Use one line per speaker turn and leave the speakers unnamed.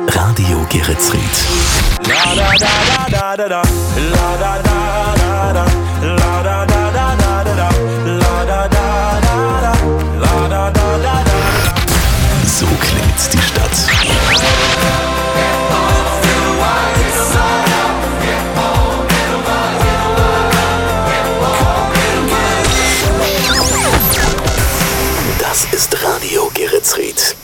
Radio Geretsried. So klingt die Stadt. Das ist Radio Geretsried.